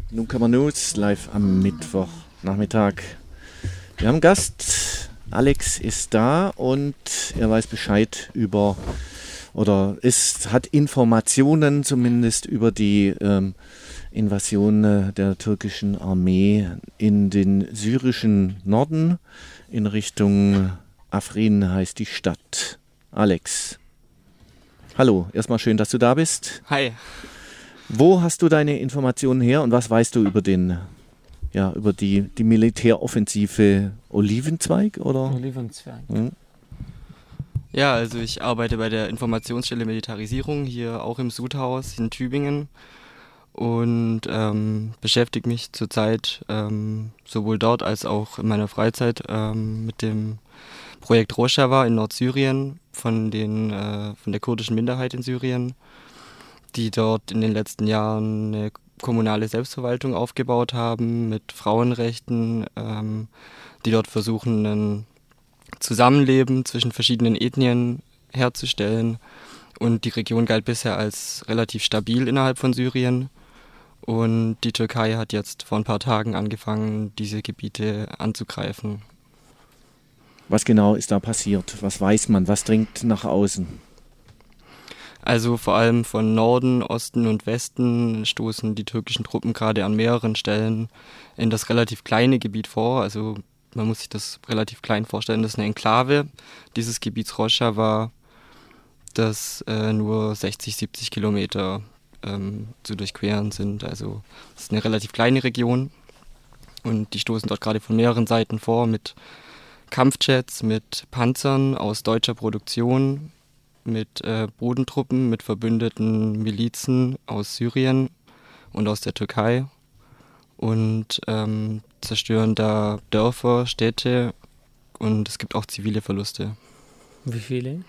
Nun kann man News live am Mittwochnachmittag. Wir haben einen Gast, Alex ist da und er weiß Bescheid über, hat Informationen zumindest über die Invasion der türkischen Armee in den syrischen Norden in Richtung Afrin heißt die Stadt. Alex, hallo, erstmal schön, dass du da bist. Hi. Wo hast du deine Informationen her und was weißt du über über die Militäroffensive Olivenzweig, oder? Olivenzweig. Ja, also ich arbeite bei der Informationsstelle Militarisierung hier auch im Sudhaus in Tübingen und beschäftige mich zurzeit sowohl dort als auch in meiner Freizeit mit dem Projekt Rojava in Nordsyrien von der kurdischen Minderheit in Syrien, die dort in den letzten Jahren eine kommunale Selbstverwaltung aufgebaut haben mit Frauenrechten, die dort versuchen, ein Zusammenleben zwischen verschiedenen Ethnien herzustellen. Und die Region galt bisher als relativ stabil innerhalb von Syrien. Und die Türkei hat jetzt vor ein paar Tagen angefangen, diese Gebiete anzugreifen. Was genau ist da passiert? Was weiß man? Was dringt nach außen? Also vor allem von Norden, Osten und Westen stoßen die türkischen Truppen gerade an mehreren Stellen in das relativ kleine Gebiet vor. Also man muss sich das relativ klein vorstellen. Das ist eine Enklave dieses Gebiets Rojava, das nur 60, 70 Kilometer zu durchqueren sind. Also das ist eine relativ kleine Region und die stoßen dort gerade von mehreren Seiten vor mit Kampfjets, mit Panzern aus deutscher Produktion, mit Bodentruppen, mit verbündeten Milizen aus Syrien und aus der Türkei und zerstören da Dörfer, Städte und es gibt auch zivile Verluste. Wie viele?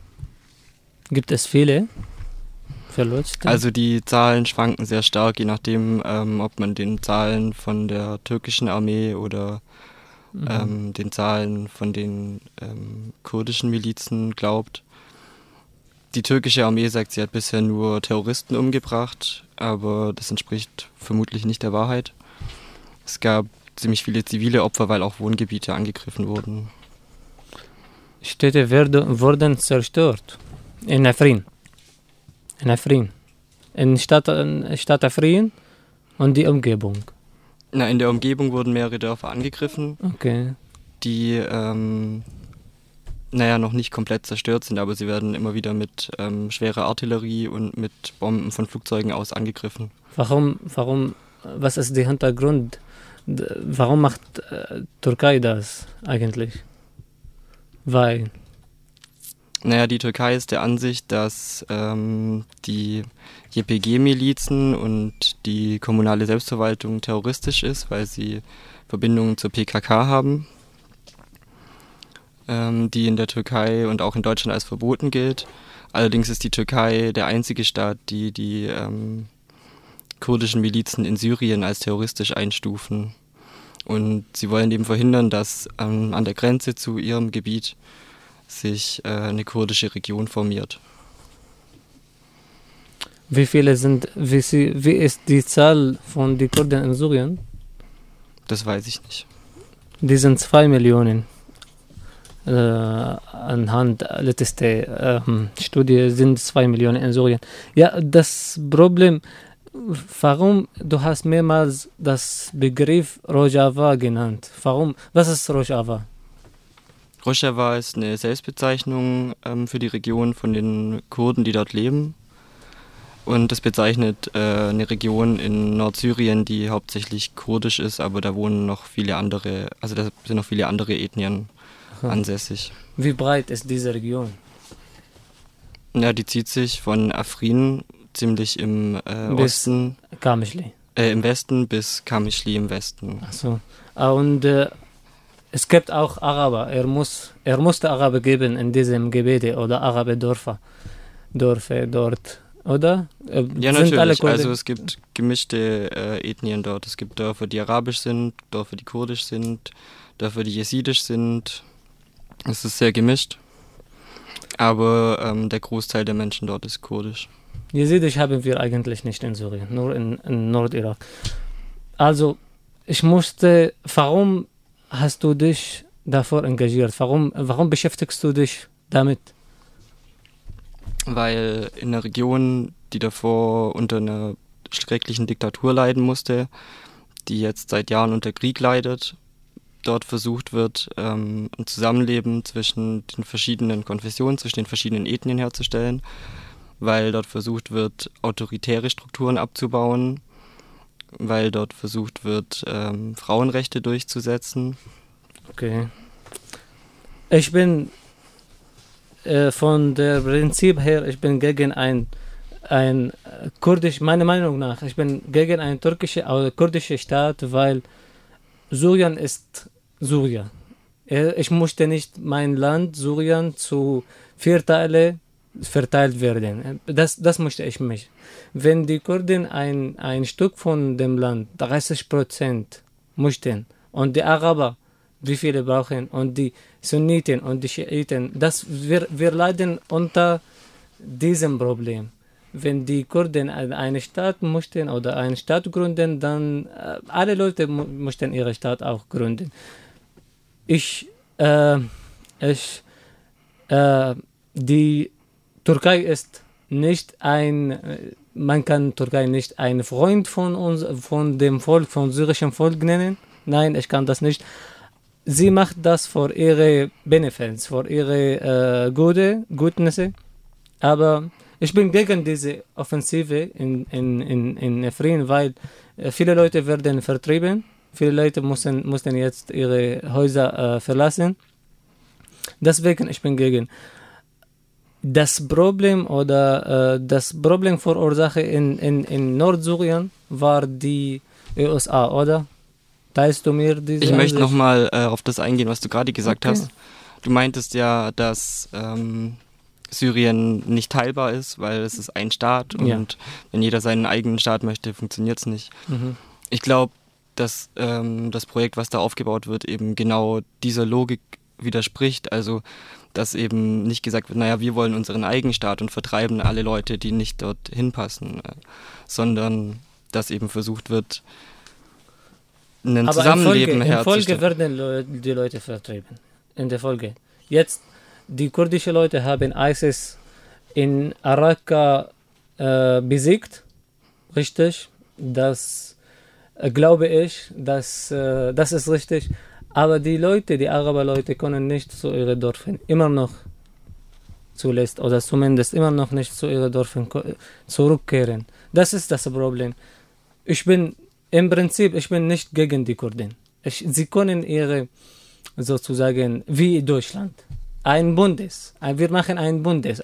Gibt es viele Verluste? Also die Zahlen schwanken sehr stark, je nachdem, ob man den Zahlen von der türkischen Armee oder den Zahlen von den kurdischen Milizen glaubt. Die türkische Armee sagt, sie hat bisher nur Terroristen umgebracht, aber das entspricht vermutlich nicht der Wahrheit. Es gab ziemlich viele zivile Opfer, weil auch Wohngebiete angegriffen wurden. Städte wurden zerstört. In Afrin. In Stadt Afrin und die Umgebung. In der Umgebung wurden mehrere Dörfer angegriffen, Okay. die noch nicht komplett zerstört sind, aber sie werden immer wieder mit schwerer Artillerie und mit Bomben von Flugzeugen aus angegriffen. Was ist der Hintergrund? Warum macht Türkei das eigentlich? Weil? Die Türkei ist der Ansicht, dass die YPG-Milizen und die kommunale Selbstverwaltung terroristisch ist, weil sie Verbindungen zur PKK haben, die in der Türkei und auch in Deutschland als verboten gilt. Allerdings ist die Türkei der einzige Staat, die kurdischen Milizen in Syrien als terroristisch einstufen. Und sie wollen eben verhindern, dass an der Grenze zu ihrem Gebiet sich eine kurdische Region formiert. Wie ist die Zahl von den Kurden in Syrien? Das weiß ich nicht. Die sind 2 Millionen. Anhand letzter Studie sind 2 Millionen in Syrien. Ja, das Problem, warum du hast mehrmals das Begriff Rojava genannt? Warum? Was ist Rojava? Rojava ist eine Selbstbezeichnung für die Region von den Kurden, die dort leben. Und das bezeichnet eine Region in Nordsyrien, die hauptsächlich kurdisch ist, aber da wohnen noch viele andere, also da sind noch viele andere Ethnien ansässig. Wie breit ist diese Region? Ja, die zieht sich von Afrin ziemlich im Osten. Qamishli. Im Westen bis Qamishli im Westen. Ach so. Und es gibt auch Araber. Er musste Araber geben in diesem Gebiet oder Araberdörfer dort, oder? Ja, natürlich. Also es gibt gemischte Ethnien dort. Es gibt Dörfer, die arabisch sind, Dörfer, die kurdisch sind, Dörfer, die jesidisch sind. Es ist sehr gemischt. Aber der Großteil der Menschen dort ist kurdisch. Jesidisch haben wir eigentlich nicht in Syrien, nur in Nordirak. Also, warum hast du dich davor engagiert? Warum beschäftigst du dich damit? Weil in einer Region, die davor unter einer schrecklichen Diktatur leiden musste, die jetzt seit Jahren unter Krieg leidet, dort versucht wird, ein Zusammenleben zwischen den verschiedenen Konfessionen, zwischen den verschiedenen Ethnien herzustellen, weil dort versucht wird, autoritäre Strukturen abzubauen, weil dort versucht wird, Frauenrechte durchzusetzen. Okay. Ich bin von der Prinzip her, ich bin gegen ein kurdisch, meiner Meinung nach, ich bin gegen ein kurdische Staat, weil Syrien ist Syrien. Ich möchte nicht mein Land Syrien zu 4 Teile verteilt werden. Das möchte ich nicht. Wenn die Kurden ein Stück von dem Land, 30% möchten, und die Araber, wie viele brauchen, und die Sunniten und die Schiiten, wir leiden unter diesem Problem. Wenn die Kurden eine Stadt möchten oder eine Stadt gründen, dann alle Leute möchten ihre Stadt auch gründen. Die Türkei ist nicht man kann Türkei nicht ein Freund von uns, von dem Volk, vom syrischen Volk nennen. Nein, ich kann das nicht. Sie macht das für ihre Benefits, für ihre Gutnisse. Aber ich bin gegen diese Offensive in Afrin, weil viele Leute werden vertrieben. Viele Leute mussten jetzt ihre Häuser verlassen. Deswegen ich bin gegen. Das Problem Verursacher in Nordsyrien war die USA, oder? Teilst du mir diese Ich möchte Ansicht? nochmal auf das eingehen, was du gerade gesagt Okay. hast. Du meintest ja, dass Syrien nicht teilbar ist, weil es ist ein Staat und Ja. wenn jeder seinen eigenen Staat möchte, funktioniert es nicht. Mhm. Ich glaube, dass das Projekt, was da aufgebaut wird, eben genau dieser Logik widerspricht. Also, dass eben nicht gesagt wird, naja, wir wollen unseren eigenen Staat und vertreiben alle Leute, die nicht dorthin passen, sondern dass eben versucht wird, ein Aber Zusammenleben in Folge herzustellen. werden die Leute vertrieben. In der Folge. Jetzt, die kurdischen Leute haben ISIS in Raqqa besiegt. Richtig. Das glaube ich. Das ist richtig. Aber die Araberleute können nicht zu ihren Dörfern immer noch zuletzt oder zumindest immer noch nicht zu ihren Dörfern zurückkehren. Das ist das Problem. Im Prinzip, ich bin nicht gegen die Kurden. Sie können sozusagen, wie Deutschland, wir machen ein Bundes,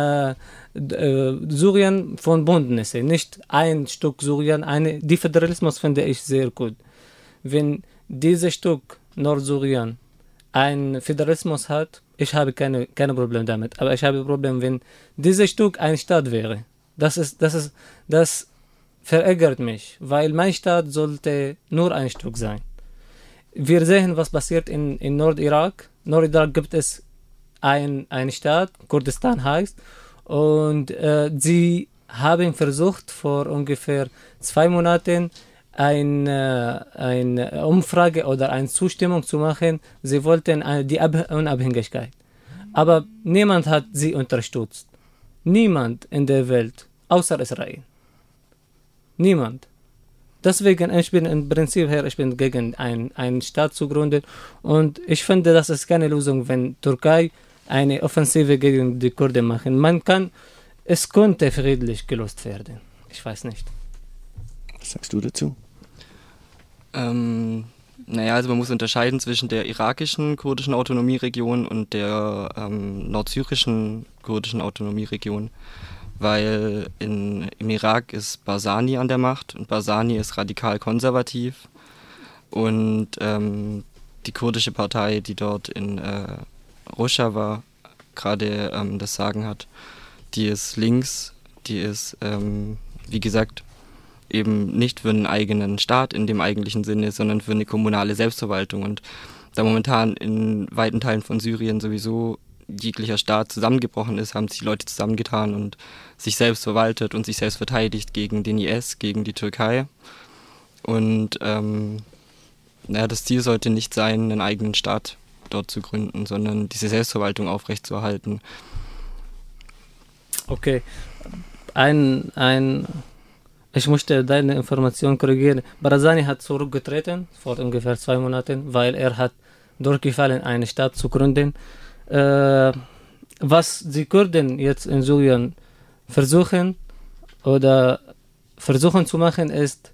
Syrien von Bündnissen, nicht ein Stück Syrien, die Föderalismus finde ich sehr gut. Wenn dieses Stück Nordsyrien ein Föderalismus hat, ich habe keine Probleme damit, aber ich habe ein Problem, wenn dieses Stück ein Staat wäre. Das verärgert mich, weil mein Staat sollte nur ein Stück sein. Wir sehen, was passiert in Nordirak. Nordirak gibt es einen Staat, Kurdistan heißt, und sie haben versucht, vor ungefähr 2 Monaten eine Umfrage oder eine Zustimmung zu machen. Sie wollten die Unabhängigkeit. Aber niemand hat sie unterstützt. Niemand in der Welt, außer Israel. Niemand. Deswegen, ich bin im Prinzip ich bin gegen einen Staat zu gründen. Und ich finde, das ist keine Lösung, wenn Türkei eine Offensive gegen die Kurden machen. Es könnte friedlich gelöst werden. Ich weiß nicht. Was sagst du dazu? Naja, also man muss unterscheiden zwischen der irakischen kurdischen Autonomieregion und der nordsyrischen kurdischen Autonomieregion, weil im Irak ist Barzani an der Macht und Barzani ist radikal konservativ und die kurdische Partei, die dort in Rojava gerade das Sagen hat, die ist links, die ist, wie gesagt, eben nicht für einen eigenen Staat in dem eigentlichen Sinne, sondern für eine kommunale Selbstverwaltung. Und da momentan in weiten Teilen von Syrien sowieso jeglicher Staat zusammengebrochen ist, haben sich die Leute zusammengetan und sich selbst verwaltet und sich selbst verteidigt gegen den IS, gegen die Türkei. Und das Ziel sollte nicht sein, einen eigenen Staat dort zu gründen, sondern diese Selbstverwaltung aufrechtzuerhalten. Okay, ich möchte deine Information korrigieren. Barzani hat zurückgetreten vor ungefähr 2 Monaten, weil er hat durchgefallen, eine Stadt zu gründen. Was die Kurden jetzt in Syrien versuchen zu machen, ist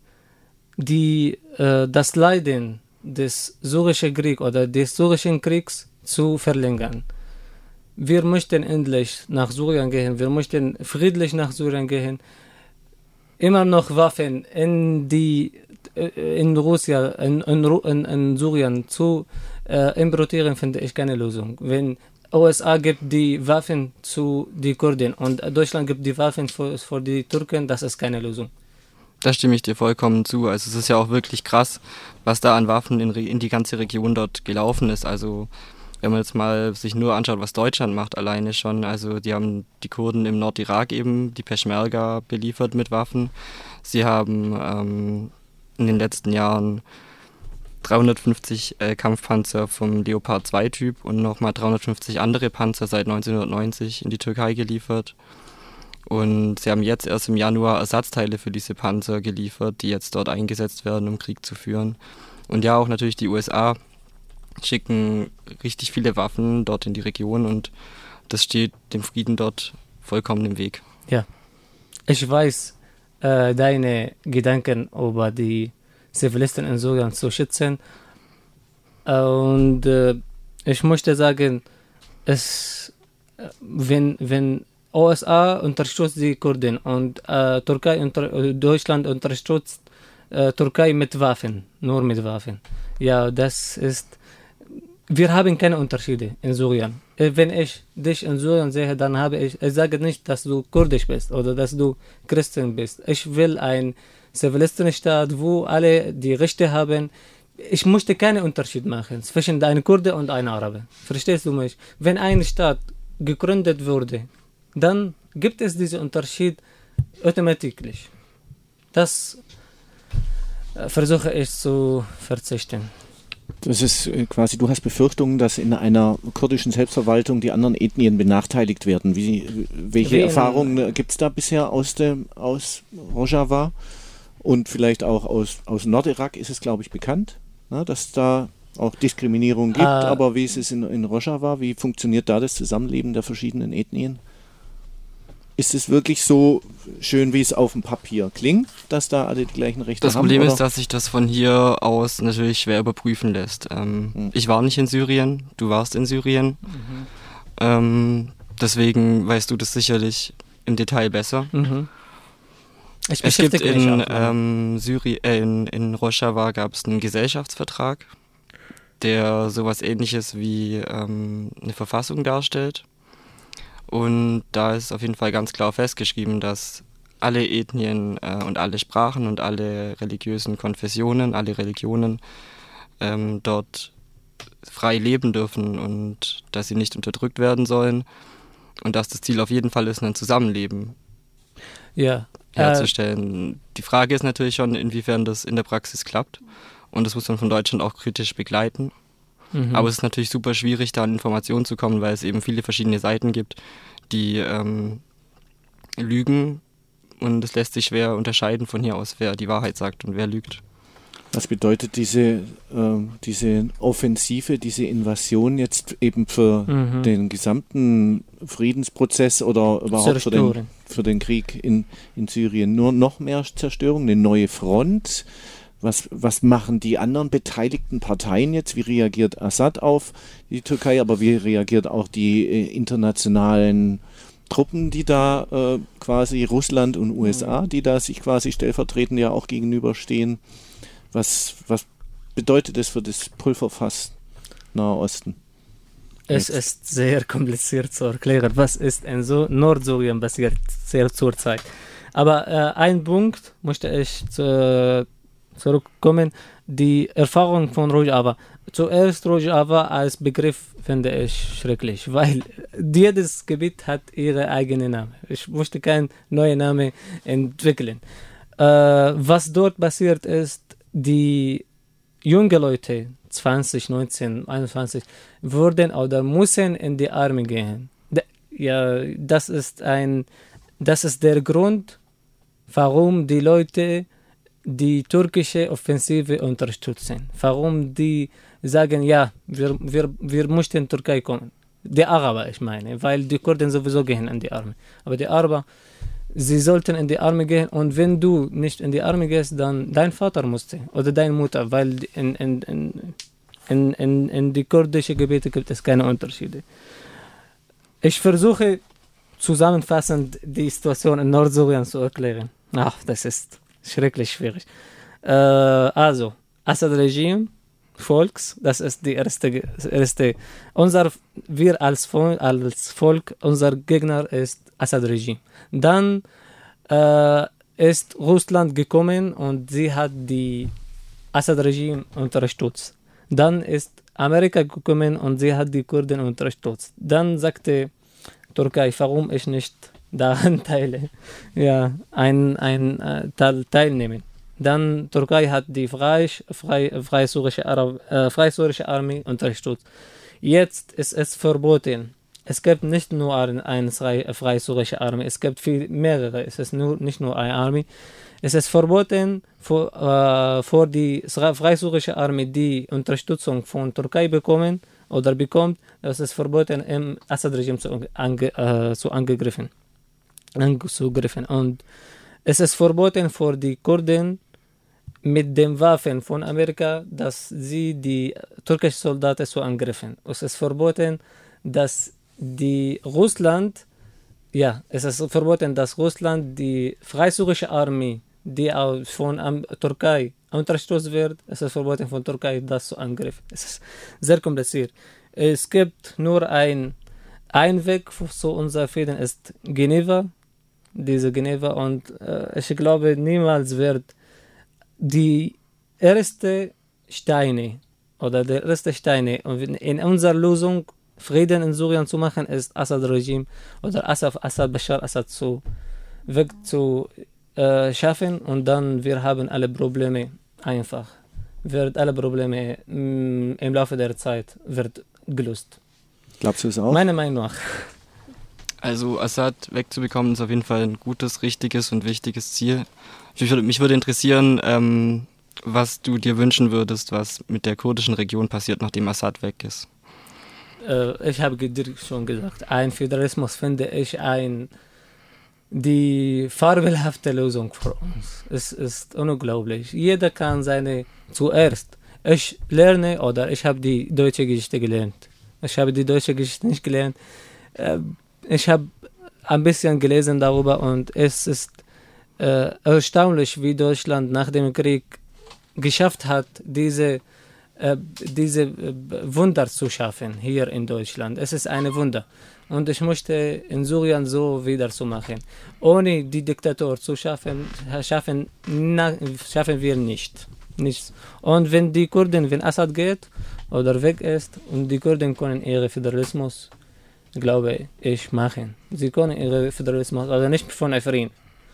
das Leiden des syrischen Kriegs oder des syrischen Kriegs zu verlängern. Wir möchten endlich nach Syrien gehen, wir möchten friedlich nach Syrien gehen. Immer noch Waffen in Russland, in Syrien zu importieren, finde ich keine Lösung. Wenn USA gibt die Waffen zu den Kurden und Deutschland gibt die Waffen für die Türken, das ist keine Lösung. Da stimme ich dir vollkommen zu. Also es ist ja auch wirklich krass, was da an Waffen in die ganze Region dort gelaufen ist. Also wenn man jetzt mal sich nur anschaut, was Deutschland macht alleine schon. Also die haben die Kurden im Nordirak eben, die Peschmerga, beliefert mit Waffen. Sie haben in den letzten Jahren 350 Kampfpanzer vom Leopard 2 Typ und nochmal 350 andere Panzer seit 1990 in die Türkei geliefert. Und sie haben jetzt erst im Januar Ersatzteile für diese Panzer geliefert, die jetzt dort eingesetzt werden, um Krieg zu führen. Und ja, auch natürlich die USA schicken richtig viele Waffen dort in die Region und das steht dem Frieden dort vollkommen im Weg. Ja, ich weiß deine Gedanken über die Zivilisten in Syrien zu schützen und ich möchte sagen, wenn USA unterstützt die Kurden und Deutschland unterstützt Türkei mit Waffen, nur mit Waffen. Ja, wir haben keine Unterschiede in Syrien. Wenn ich dich in Syrien sehe, dann ich sage nicht, dass du kurdisch bist oder dass du Christen bist. Ich will einen Zivilistenstaat, wo alle die Rechte haben. Ich möchte keinen Unterschied machen zwischen einem Kurde und einem Araber. Verstehst du mich? Wenn ein Staat gegründet wurde, dann gibt es diesen Unterschied automatisch. Das versuche ich zu verzichten. Das ist quasi, du hast Befürchtungen, dass in einer kurdischen Selbstverwaltung die anderen Ethnien benachteiligt werden. Welche Erfahrungen gibt es da bisher aus Rojava und vielleicht auch aus Nordirak ist es, glaube ich, bekannt, ne, dass da auch Diskriminierung gibt, aber wie ist es in Rojava? Wie funktioniert da das Zusammenleben der verschiedenen Ethnien? Ist es wirklich so schön, wie es auf dem Papier klingt, dass da alle die gleichen Rechte haben? Das Problem ist, dass sich das von hier aus natürlich schwer überprüfen lässt. Ich war nicht in Syrien, du warst in Syrien. Deswegen weißt du das sicherlich im Detail besser. Es gibt in Rojava gab es einen Gesellschaftsvertrag, der sowas Ähnliches wie eine Verfassung darstellt. Und da ist auf jeden Fall ganz klar festgeschrieben, dass alle Ethnien und alle Sprachen und alle religiösen Konfessionen, alle Religionen dort frei leben dürfen und dass sie nicht unterdrückt werden sollen und dass das Ziel auf jeden Fall ist, ein Zusammenleben herzustellen. Die Frage ist natürlich schon, inwiefern das in der Praxis klappt und das muss man von Deutschland auch kritisch begleiten. Aber es ist natürlich super schwierig, da an Informationen zu kommen, weil es eben viele verschiedene Seiten gibt, die lügen und es lässt sich schwer unterscheiden von hier aus, wer die Wahrheit sagt und wer lügt. Was bedeutet diese Offensive, diese Invasion jetzt eben für den gesamten Friedensprozess oder überhaupt für den Krieg in Syrien? Nur noch mehr Zerstörung, eine neue Front? Was machen die anderen beteiligten Parteien jetzt? Wie reagiert Assad auf die Türkei? Aber wie reagiert auch die internationalen Truppen, die da quasi Russland und USA, die da sich quasi stellvertretend ja auch gegenüberstehen? Was bedeutet das für das Pulverfass Nahe Osten? Es ist sehr kompliziert zu erklären, was ist in Nordsyrien passiert zurzeit. Aber ein Punkt möchte ich zurückkommen, die Erfahrung von Rojava. Zuerst Rojava als Begriff finde ich schrecklich, weil jedes Gebiet hat ihre eigene Name. Ich möchte keinen neuen Namen entwickeln. Was dort passiert ist, die junge Leute, 20, 19, 21, würden oder müssen in die Armee gehen. Das ist der Grund, warum die Leute die türkische Offensive unterstützen. Warum die sagen, ja, wir möchten in die Türkei kommen. Die Araber, ich meine, weil die Kurden sowieso gehen in die Armee. Aber die Araber, sie sollten in die Armee gehen, und wenn du nicht in die Armee gehst, dann dein Vater musste oder deine Mutter, weil in die kurdischen Gebiete gibt es keine Unterschiede. Ich versuche zusammenfassend die Situation in Nordsyrien zu erklären. Das ist schrecklich schwierig. Also, Assad-Regime, Volks, das ist die erste. Wir als Volk, unser Gegner ist Assad-Regime. Dann ist Russland gekommen und sie hat die Assad-Regime unterstützt. Dann ist Amerika gekommen und sie hat die Kurden unterstützt. Dann sagte Türkei, warum ich nicht daran teilnehmen. Dann Türkei hat die Freisyrische Armee unterstützt. Jetzt ist es verboten. Es gibt nicht nur eine Freisyrische Armee, es gibt mehrere. Es ist nicht nur eine Armee. Es ist verboten für die Freisyrische Armee, die Unterstützung von Türkei bekommt. Es ist verboten, im Assad-Regime anzugreifen. Und es ist verboten für die Kurden mit den Waffen von Amerika, dass sie die türkischen Soldaten zu angreifen. Es ist verboten, dass Russland die Freisyrische Armee, die von Türkei unterstützt wird, es ist verboten von Türkei, das zu angreifen. Es ist sehr kompliziert. Es gibt nur ein Weg zu unserem Frieden, ist Geneva. Und ich glaube, niemals wird die erste Steine in unserer Lösung, Frieden in Syrien zu machen, ist Assad-Regime oder Bashar Assad schaffen, und dann wir haben alle Probleme im Laufe der Zeit wird gelöst. Glaubst du es auch? Meiner Meinung nach. Also Assad wegzubekommen ist auf jeden Fall ein gutes, richtiges und wichtiges Ziel. Mich würde interessieren, was du dir wünschen würdest, was mit der kurdischen Region passiert, nachdem Assad weg ist. Ich habe dir schon gesagt, ein Föderalismus finde ich die fabelhafte Lösung für uns. Es ist unglaublich. Jeder kann zuerst. Ich habe die deutsche Geschichte gelernt. Ich habe die deutsche Geschichte nicht gelernt. Ich habe ein bisschen gelesen darüber, und es ist erstaunlich, wie Deutschland nach dem Krieg geschafft hat, diese Wunder zu schaffen hier in Deutschland. Es ist ein Wunder. Und ich möchte in Syrien so wieder zu machen. Ohne die Diktatur zu schaffen wir nicht. Nichts. Und wenn Assad geht oder weg ist, und die Kurden können ihren Föderalismus, glaube ich, machen. Sie können ihren Föderalismus, also nicht von Afrin,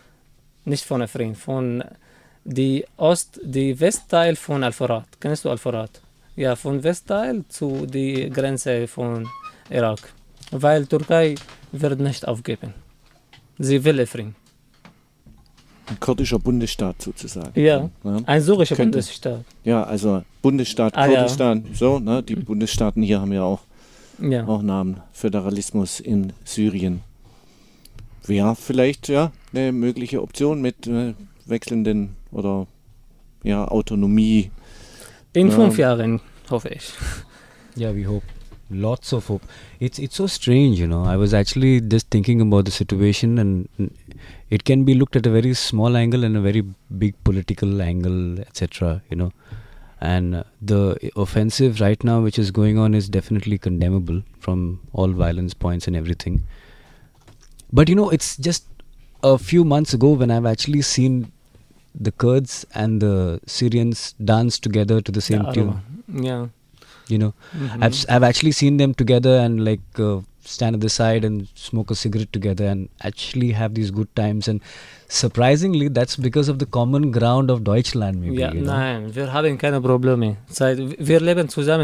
von die Westteil von Al-Furat. Kennst du Al-Furat? Ja, von Westteil zu die Grenze von Irak. Weil Türkei wird nicht aufgeben. Sie will Afrin. Ein kurdischer Bundesstaat sozusagen. Ja, ein syrischer Bundesstaat. Ja, also Bundesstaat Kurdistan, die Bundesstaaten hier haben ja auch Namen. Föderalismus in Syrien. Wäre vielleicht eine mögliche Option mit wechselnden oder Autonomie. In 5 Jahren, hoffe ich. Yeah, we hope. Lots of hope. It's so strange, I was actually just thinking about the situation, and it can be looked at a very small angle and a very big political angle, etc., And the offensive right now which is going on is definitely condemnable from all violence points and everything. But it's just a few months ago when I've actually seen the Kurds and the Syrians dance together to the same tune. Yeah. I've actually seen them together, and stand at the side and smoke a cigarette together and actually have these good times. And surprisingly, that's because of the common ground of Deutschland, maybe. Ja, you know? nein, wir haben keine Probleme. Wir leben zusammen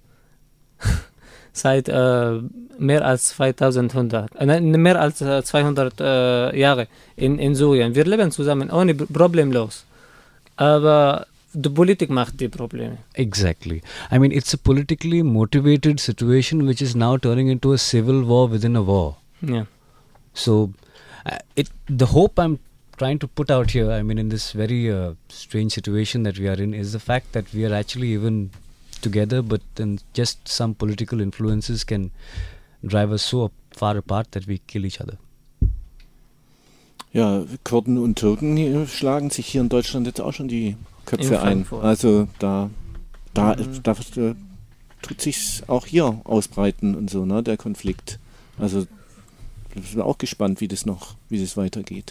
seit mehr als 200 Jahre in Syrien. Wir leben zusammen ohne problemlos. Aber die Politik macht die Probleme. Exactly. I mean, it's a politically motivated situation which is now turning into a civil war within a war. Ja. So, the hope I'm trying to put out here, I mean, in this very strange situation that we are in, is the fact that we are actually even together, but then just some political influences can drive us so far apart that we kill each other. Ja, Kurden und Türken schlagen sich hier in Deutschland jetzt auch schon die Köpfe ein. Frankfurt. Also da tut sich's auch hier ausbreiten und so, ne, der Konflikt. Also ich bin auch gespannt, wie das weitergeht.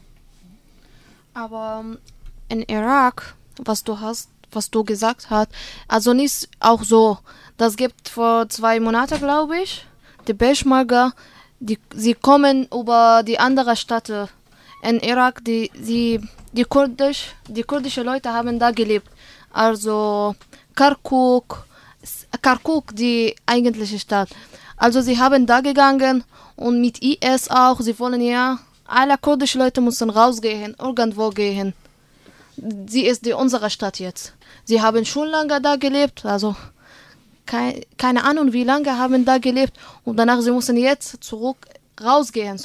Aber in Irak, was du gesagt hast, also nicht auch so. Das gibt vor 2 Monaten, glaube ich, die Peschmerga, sie kommen über die andere Städte in Irak, die kurdische Leute haben da gelebt. Also Kirkuk, die eigentliche Stadt. Also sie haben da gegangen und mit IS auch, sie wollen ja, alle kurdischen Leute müssen rausgehen, irgendwo gehen. Sie ist unsere Stadt jetzt. Sie haben schon lange da gelebt, also keine Ahnung wie lange haben da gelebt und danach sie müssen jetzt rausgehen.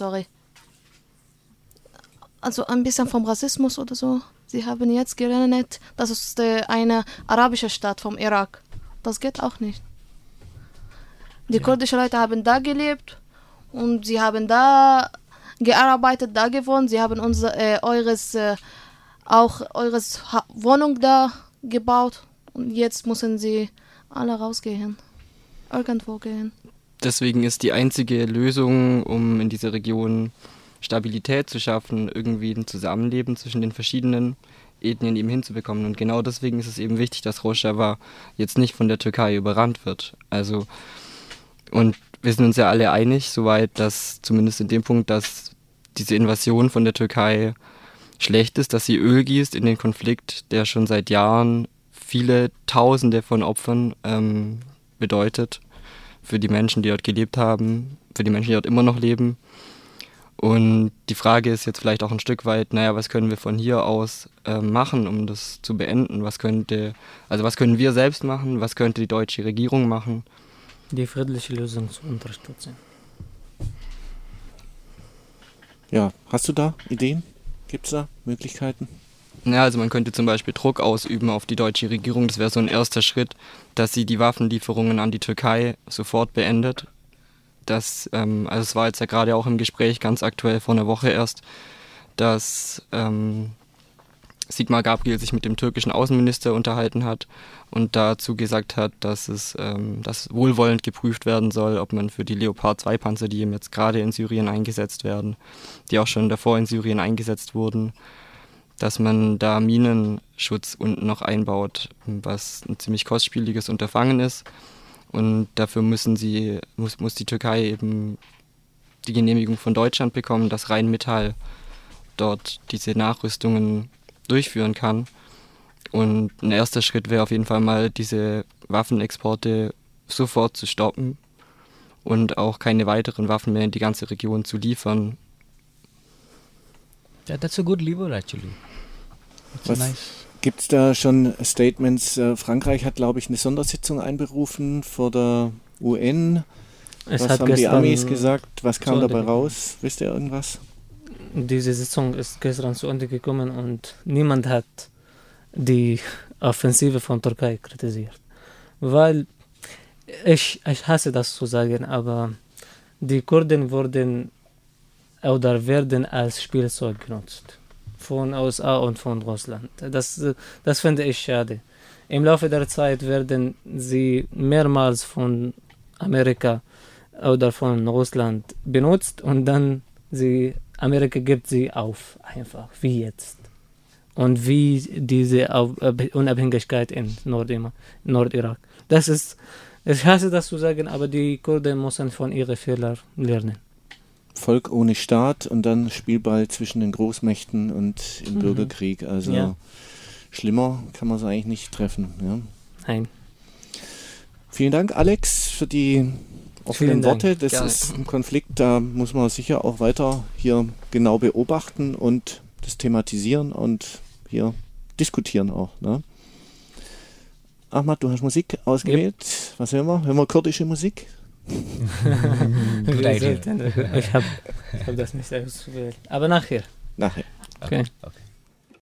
Also ein bisschen vom Rassismus oder so. Sie haben jetzt gelernt, das ist eine arabische Stadt vom Irak. Das geht auch nicht. Die kurdischen Leute haben da gelebt und sie haben da gearbeitet, da gewohnt. Sie haben eures Wohnung da gebaut und jetzt müssen sie alle rausgehen, irgendwo gehen. Deswegen ist die einzige Lösung, um in dieser Region Stabilität zu schaffen, irgendwie ein Zusammenleben zwischen den verschiedenen Ethnien eben hinzubekommen. Und genau deswegen ist es eben wichtig, dass Rojava jetzt nicht von der Türkei überrannt wird. Also, und wir sind uns ja alle einig, soweit, dass zumindest in dem Punkt, dass diese Invasion von der Türkei schlecht ist, dass sie Öl gießt in den Konflikt, der schon seit Jahren viele Tausende von Opfern bedeutet für die Menschen, die dort gelebt haben, für die Menschen, die dort immer noch leben. Und die Frage ist jetzt vielleicht auch ein Stück weit, was können wir von hier aus machen, um das zu beenden? Was können wir selbst machen? Was könnte die deutsche Regierung machen? Die friedliche Lösung zu unterstützen. Ja, hast du da Ideen? Gibt es da Möglichkeiten? Ja, also man könnte zum Beispiel Druck ausüben auf die deutsche Regierung. Das wäre so ein erster Schritt, dass sie die Waffenlieferungen an die Türkei sofort beendet. Es war jetzt ja gerade auch im Gespräch, ganz aktuell vor einer Woche erst, dass Sigmar Gabriel sich mit dem türkischen Außenminister unterhalten hat und dazu gesagt hat, dass wohlwollend geprüft werden soll, ob man für die Leopard 2 Panzer, die eben jetzt gerade in Syrien eingesetzt werden, die auch schon davor in Syrien eingesetzt wurden, dass man da Minenschutz unten noch einbaut, was ein ziemlich kostspieliges Unterfangen ist. Und dafür muss die Türkei eben die Genehmigung von Deutschland bekommen, dass Rheinmetall dort diese Nachrüstungen durchführen kann. Und ein erster Schritt wäre auf jeden Fall mal, diese Waffenexporte sofort zu stoppen und auch keine weiteren Waffen mehr in die ganze Region zu liefern. Yeah, that's a good lever actually. Gibt es da schon Statements? Frankreich hat, glaube ich, eine Sondersitzung einberufen vor der UN. Was haben die Amis gesagt? Was kam dabei raus? Wisst ihr irgendwas? Diese Sitzung ist gestern zu Ende gekommen und niemand hat die Offensive von Türkei kritisiert. Weil ich hasse das zu sagen, aber die Kurden werden als Spielzeug genutzt. Von USA und von Russland. Das finde ich schade. Im Laufe der Zeit werden sie mehrmals von Amerika oder von Russland benutzt und dann Amerika gibt sie auf, einfach, wie jetzt. Und wie diese Unabhängigkeit in Nordirak. Das ist Ich hasse das zu sagen, aber die Kurden müssen von ihren Fehlern lernen. Volk ohne Staat und dann Spielball zwischen den Großmächten und im Bürgerkrieg. Also Ja. schlimmer kann man es eigentlich nicht treffen. Ja. Nein. Vielen Dank, Alex, für die offenen Vielen Dank. Worte. Das Gerne. ist ein Konflikt, da muss man sicher auch weiter hier genau beobachten und das thematisieren und hier diskutieren auch. Ne? Ahmad, du hast Musik ausgewählt. Was hören wir? Hören wir kurdische Musik? Good idea. Ich hab das nicht ausgewählt. Aber nachher. Nachher. Okay. Okay.